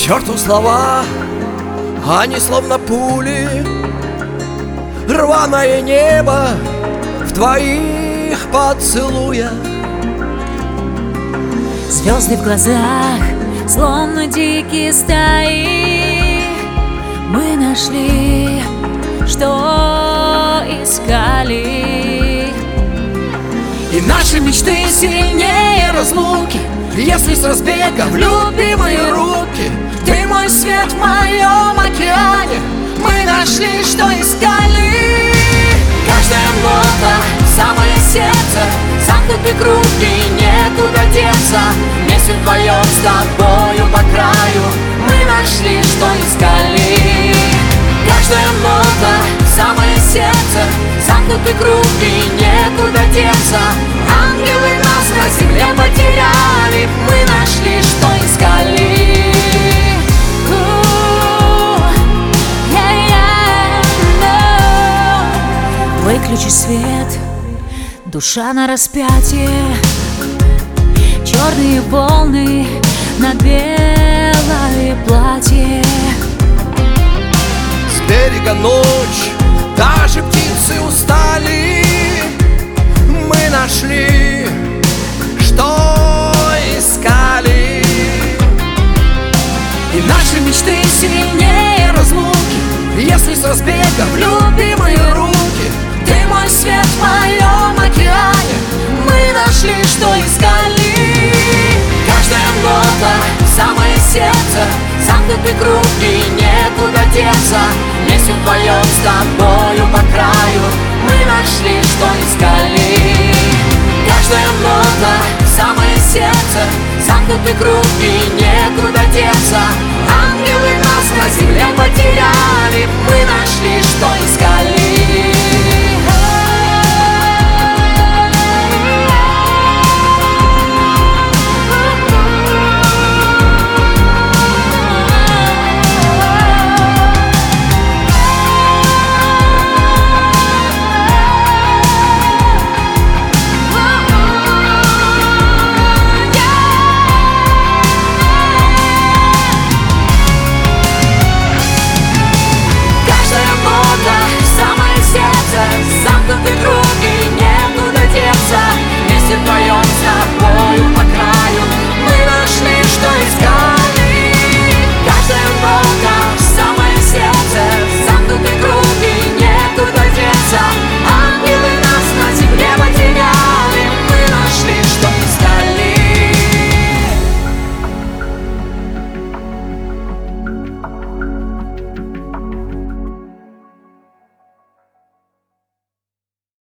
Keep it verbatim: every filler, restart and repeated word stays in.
черту слова, они словно пули. Рваное небо в твоих поцелуях. Звезды в глазах, словно дикие стаи. Мы нашли, что искали. И наши мечты сильнее разлуки, если с разбега в любимые руки. Ты мой свет в моем океане. Мы нашли, что искали. Каждая нота, самое сердце, замкнутый круг и некуда деться. Вместе вдвоем с тобою по краю мы нашли, что искали. Каждая нота, самое сердце, замкнутый круг и некуда деться. Ангелы нас на земле потеряли, мы нашли, что искали. Выключи свет, душа на распятие. Черные волны на белое платье. С берега ночь, даже птицы устали. Мы нашли, что искали. И наши мечты сильнее разлуки, если с разбега в любимые руки. Ты мой свет в моем океане. Мы нашли, что искали. Каждая нота, самое сердце, замкнутый круг и некуда деться. Вместе вдвоем с тобою по краю мы нашли, что искали. Каждая нота, самое сердце, замкнутый круг и некуда деться. Ангелы нас на земле потеряли, мы нашли, что искали.